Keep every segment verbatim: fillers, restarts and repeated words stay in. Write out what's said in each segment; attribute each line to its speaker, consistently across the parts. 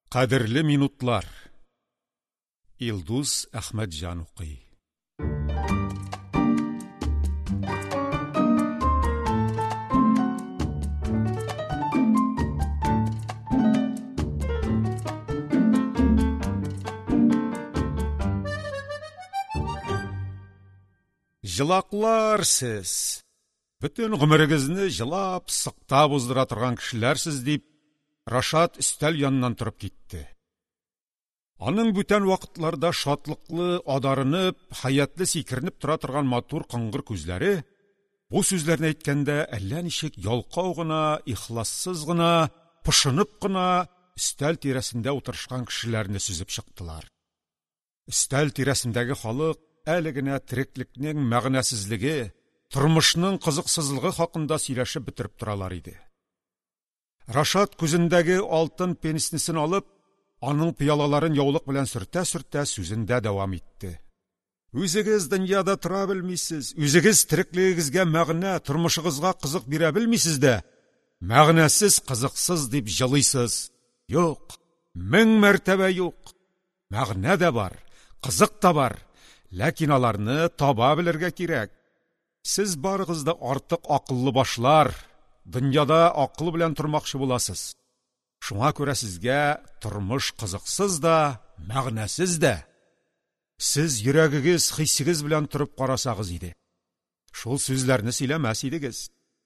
Speaker 1: Кадерле минутлар. Илдус Ахмаджан укый. Жылаклар сез. Бүтін ғұмырыңызны жылап, сықтап уздыра тұрған кішілерсіз деп, Рашат үстәл янынан тұрып кетті. Аның бүтән вақытларда шатлықлы, адарынып, хаятлы сикірініп тұра тұрған матур қыңғыр күзләре, бұл сөзләрін әйткәндә әллә ничек ялқау гына, ихлассыз гына, пышынып қына үстәл тирәсендә утырышкан кешеләрне сүзеп чыктылар. Үстәл тирәсендәге халык әле генә тиреклекнең мәгънәсезлеге, тормышның кызыксызлыгы хакында сөйләшеп бетереп торалар иде. Рашат күзендәге алтын пенснесен алып, аның пыялаларын яулык белән сөртә-сөртә сүзендә дәвам итте. Үзегез дөньяда тора белмисез, үзегез тиреклегегезгә мәгънә, тормышыгызга кызык бирә белмисез дә, мәгънәсез, кызыксыз дип җылыйсыз. Юк, мең мәртәбә юк. Мәгънә дә бар, кызык та бар, ләкин аларны таба белергә кирәк. Сез барыгыз да артык акыллы башлар, дөньяда акыл белән тормакчы буласыз. Шуңа күрә сезгә тормыш кызыксыз да, мәгънәсез дә. Сез йөрәгегез, хиссегез белән турып карасагыз иде. Шул сүзләрне сөйләмәс идегез.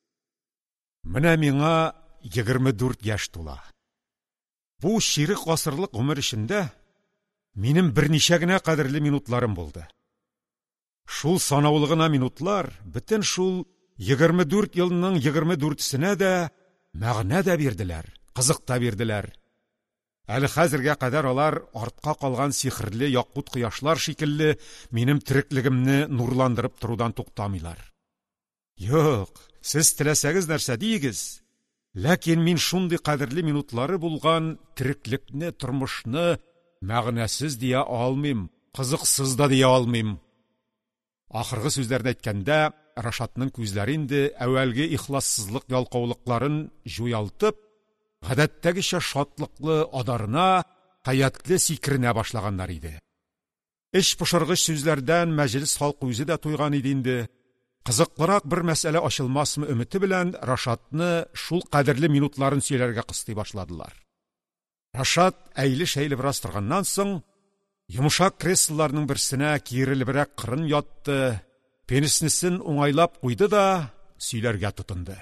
Speaker 1: Менә миңа егерме дүрт яшь тула. Бу ширек гасырлык гомер эчендә минем берничә генә кадерле минутларым булды. Шул санаулы гына минутлар бөтен шул егерме дүрт елның егерме дүртсенә дә мәгънә дә бирделәр, кызык та бирделәр. Әле хәзергә кадәр алар артка калган сихрле якут кояшлар шикелле минем тиреклегемне нурландырып торудан туктамыйлар. Юк, сез теләсәгез нәрсә дигез, ләкин мин шундый кадерле минутлары булган тиреклекне, тормышны мәгънәсез дия алмыйм, кызыксыз да дия алмыйм. Ахыргы сүзләрне әйткәндә, Рашатның күзләре инде әүвәлге ихлассызлык ялкаулыкларын җуялтып, гадәттәгечә шатлыклы адарына, хаятлы сикеренә башлаганнар иде. Эш пошыргыч сүзләрдән мәҗлес халкы үзе дә туйган иде инде. Кызыклырак бер мәсьәлә ачылмасмы өмете белән Рашатны шул кадерле минутларын сөйләргә кыстый башладылар. Рашат әйле-шәйле бераз торганнан соң, йомшак креслоларның берсенә киерелебрәк кырын ятты, пенснесен уңайлап куйды да сөйләргә тотынды.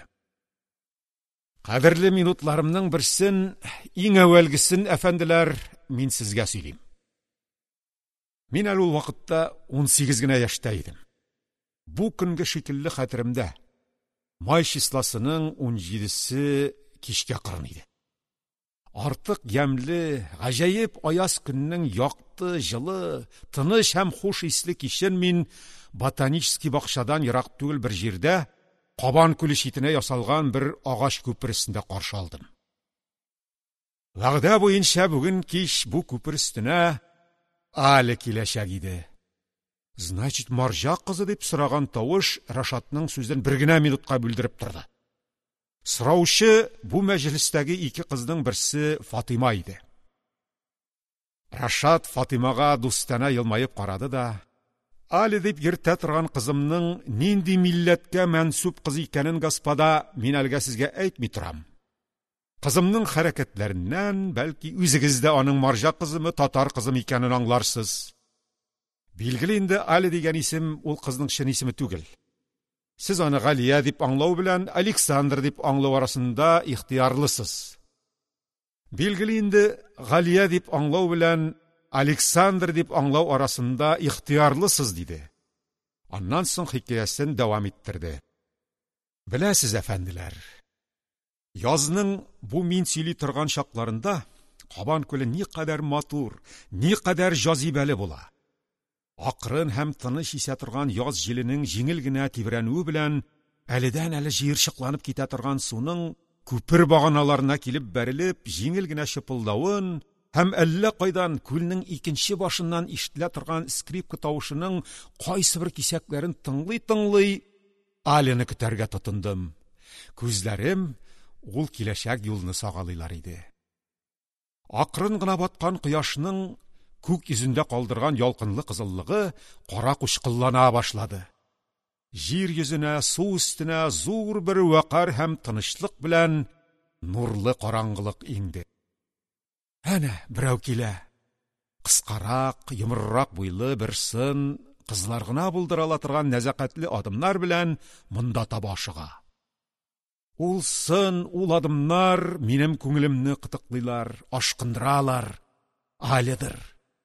Speaker 1: Кадерле минутларымның берсен, иң әүвәлгесен, әфәнделәр, мин сезгә сөйлим. Мин әле ул вакытта ун сигез генә яшьтә идем. Бу көнгә шикелле хәтеремдә. Май числосының ун җидесе кичкә кырын иде. Артык ямлы, гаҗәеп аяз көннең якты, җылы, тыныч һәм хуш исле кичен мин ботанический бакчадан ерак түгел бер җирдә, Кабан күле читенә ясалган бер агач күпер өстендә каршы алдым. Вәгъдә буенча бүген кич бу күпер өстенә Али киләчәк иде. Значит, марҗа кызы дип сораган тавыш Рашатның сүзен бер генә минутка бүлдереп торды. Сораучы бу мәҗлестәге ике кызның берсе Фатыйма иде. Рашат Фатыймага дустана елмаеп карады да, Али дип йөртә торган кызымның нинди милләткә мәнсүб кыз икәнен, господа, мин әлегә сезгә әйтми торам. Кызымның хәрәкәтләреннән, бәлки, үзегез дә аның марҗа кызымы, татар кызым икәнен аңларсыз. Билгеле инде, Али дигән исем ул кызның чын исеме түгел. Сез аны Галия дип аңлау белән Александр дип аңлау арасында ихтиярлысыз. Билгеле инде, Галия дип аңлау белән Александр дип аңлау арасында ихтиярлысыз диде. Аннан соң хикәясен дәвам иттерде. Беләсез, әфәнделәр, язның бу мин сөйли торган чакларында Кабан күле ни кадәр матур, ни кадәр җазибәле була. Акрын һәм тыныч исә торган яз җиленең җиңел генә тибрәнүе белән әледән әле җыерчыкланып китә торган суның күпер баганаларына килеп бәрелеп, җиңел генә шыпылдавын һәм әллә кайдан күлнең икенче башыннан ишетелә торган скрипка тавышының кайсы бер кисәкләрен тыңлый-тыңлый Алины көтәргә тотындым. Күзләрем ул киләчәк юлны сагалыйлар иде. Акрын гына баткан кояшның күк йөзендә калдырган ялкынлы кызыллыгы кара кучкыллана башлады. Җир йөзенә, су өстенә зур бер вакар һәм тынычлык белән нурлы караңгылык инде. Әнә берәү килә. Кыскарак, йомыррак буйлы бер сын, кызлар гына булдырала торган нәзакәтле адымнар белән монда таба ашыга. Ул сын, ул адымнар минем күңелемне кытыклыйлар, ашкындыралар. Алидыр.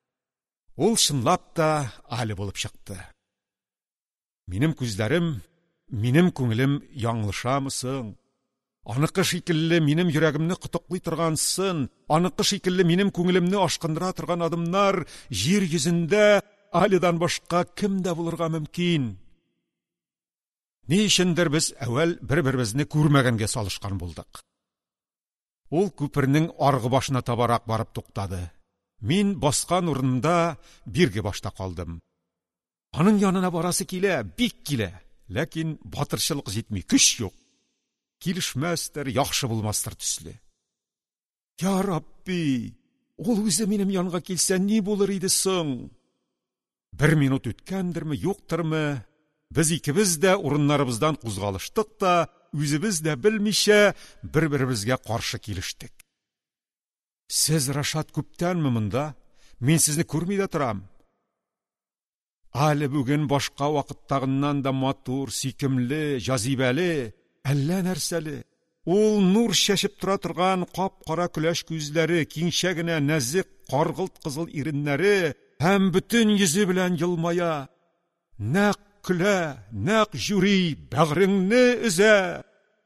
Speaker 1: Ул чынлап та али булып чыкты. Минем күзләрем, минем күңелем яңлышамысың? Аныкы шикелле минем йөрәгемне кытыклый торган сын, аныкы шикелле минем күңелемне ашкындыра торган адымнар җир йөзендә Алидан башка кемдә булырга мөмкин? Ни өчендер без әүвәл бер-беребезне күрмәгәнгә салышкан булдык. Ул күпернең аргы башына табарак барып туктады. Мин баскан урында бирге башта калдым. Аның янына барасы килә, бик килә, ләкин батырчылык җитми, көч юк. Килешмәстер, яхшы булмастыр төсле. Я Рабби, ул үзе минем янга килсә ни булыр иде соң? Бер минут үткәндерме, юктырмы? Без икебез дә урыннарыбыздан кузгалыштык та, үзебез дә белмичә бер-беребезгә каршы килештек. Сез Рашат күптәнме монда? Мин сезне күрми дә торам. Али бүген башка вакыттагыннан да матур, сөйкемле, җазибәле, әллә нәрсәле. Ул нур шәшеп тора торган кап-кара күләш күзләре, киңчә генә нәзик каргылт кызыл иреннәре һәм бүтән йөзе белән елмая. Нәк көлә, нәк җүри, бәгъреңне өзә.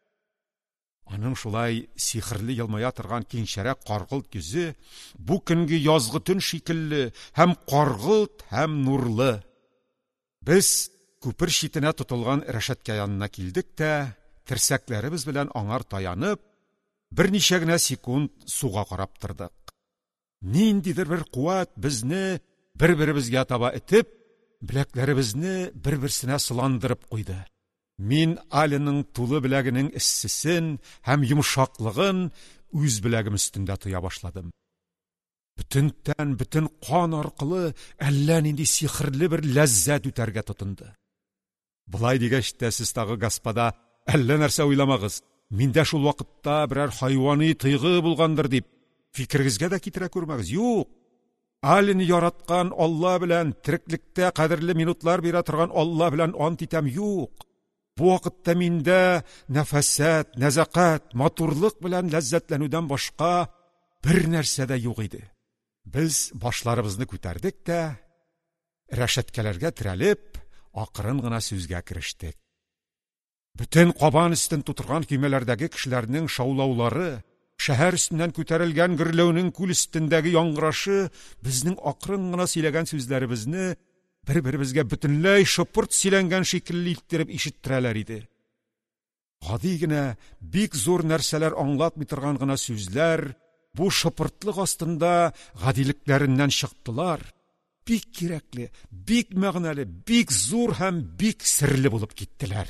Speaker 1: Аның шулай сихрле елмая торган киңчәрәк каргылт йөзе бу көнге язгы төн шикелле һәм каргылт һәм нурлы. Без күпер читенә тотылган рәшәткә янына килдек тә, терсәкләребез белән аңар таянып, берничә генә секунд суга карап тордык. Ниндидер бер куәт безне бер-беребезгә таба итеп, беләкләребезне бер-берсенә сыландырып куйды. Мин Алиның тулы беләгенең эссесен һәм йомшаклыгын үз беләгем өстендә тоя башладым. Бүтән тән, бүтән кан аркылы әллә нинди сихрле бер ләззәт үтәргә тотынды. Булай дигәч тә сез тагы, господа, әллә нәрсә уйламагыз. Миндә шул вакытта берәр хайвани тойгы булгандыр дип фикергезгә дә китерә күрмәгез. Юк. Алине яраткан Алла белән тереклектә кадерле минутлар бирә торган Алла белән ант итәм, юк. Бу вакытта миндә нәфәсәт, нәзакәт, матурлык белән ләззәтләнүдән башка бер нәрсә дә юк иде. Без башларыбызны күтәрдек тә, рәшәткәләргә терәлеп, акрын гына сүзгә керештек. Бүтән кабан өстен тутырган көймәләрдәге кешеләрнең шаулаулары, шәһәр өстеннән күтәрелгән гөрләүнең күл өстендәге яңгырашы безнең акрын гына сөйләгән сүзләребезне бер-беребезгә бөтенләй шыпырт сөйләнгән шикелле иттереп ишеттерәләр иде. Гади генә, бик зур нәрсәләр аңлатмый торган гына сүзләр бу шыпыртлык астында гадилекләреннән чыктылар. Бик кирәкле, бик мәгънәле, бик зур һәм бик серле булып киттеләр.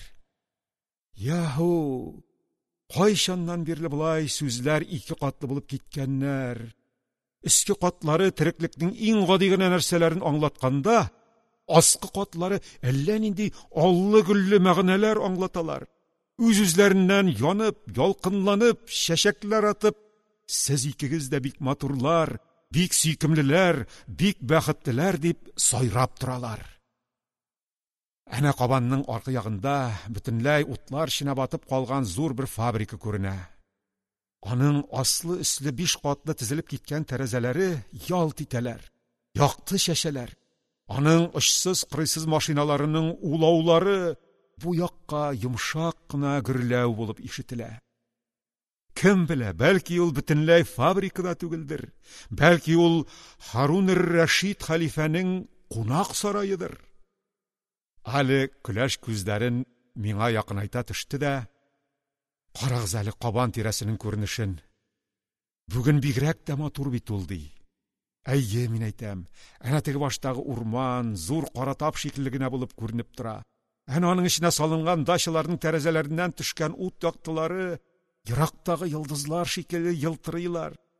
Speaker 1: Яһу, кайчаннан бирле булай сүзләр ике катлы булып киткәннәр. Иске катлары тереклекнең иң гади генә нәрсәләрен аңлатканда, аскы катлары әллә нинди аллы-гөлле мәгънәләр аңлаталар. Үз-үзләреннән янып, ялкынланып, чәчәкләр атып, сез икегез дә бик матурлар, бик сөйкемлеләр, бик бәхетлеләр дип сайрап торалар. Әнә кабанның аркы ягында бөтенләй утлар эченә батып калган зур бер фабрика күренә. Аның аслы-өсле биш катлы тезелеп киткән тәрәзәләре ялт итәләр, якты чәчәләр. Аның очсыз-кырыйсыз машиналарының улаулары бу якка йомшак кына гөрләү булып ишетелә. Кем белә, бәлки ул бөтенләй фабрикада түгелдер. Бәлки ул Харун эр-Рашид хәлифәнең кунак сарайыдыр. Али көләш күзләрен миңа якынайта төште дә, карагыз әле кабан тирәсенең күренешен. Бүген бигрәк тә матур бит ул ди. Әйе, мин әйтәм, әнә теге баштагы урман зур каратап шикелле генә булып күренеп тора. Әнә аның эченә салынган дачаларның тәрәзәләреннән төшкән ут яктылары ерактагы йолдызлар шикелле елтырыйлар.